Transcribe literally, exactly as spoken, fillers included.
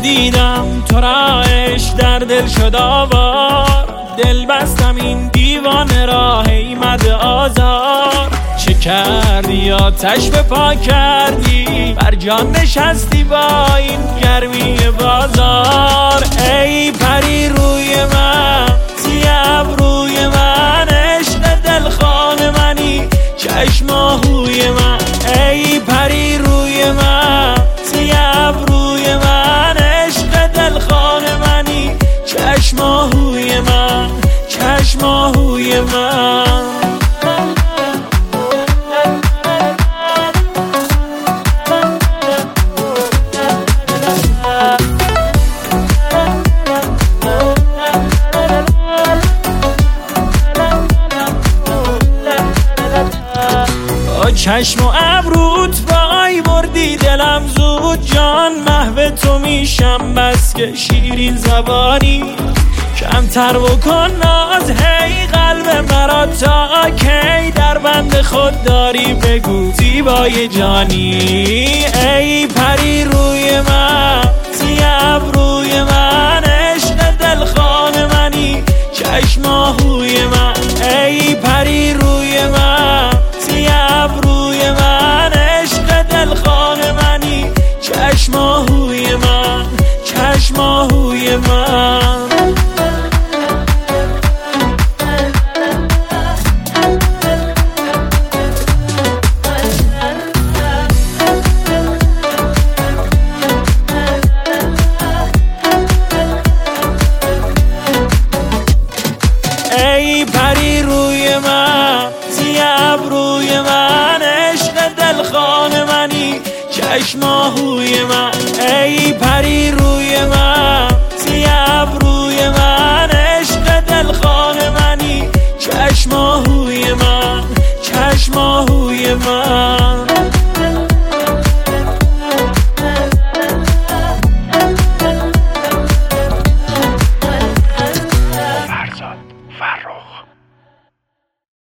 دیدم تو را عشق در دل شد آوار، دل بستم این دیوانه را ایمد آزار. چه کردی آتش به پا کردی، بر جان نشستی با این گرمی بازار. ای پری روی من، سیاه روی من، عشق دلخواه منی، چشم آهوی من. ای پری روی من، سیاه روی من، عشق دلخواه منی، چشم آهوی من، چشم آهوی من. چشم و ابروت وای بردی دلم زود، جان محو تو میشم بس که شیرین زبانی. کمتر بکن ناز هی قلب مرا، تا کی در بند خود داری بگو زیبای جانی. ای پری روی من، سیاه روی من، عشق دلخواه منی، چشم آهوی من. ای پری روی من، سیاه روی من، عشق دلخواه منی، چشم آهوی من، چشم آهوی من. ای پری روی من، سیاه روی من، عشق دلخواه منی، چشم آهوی من. ای پری روی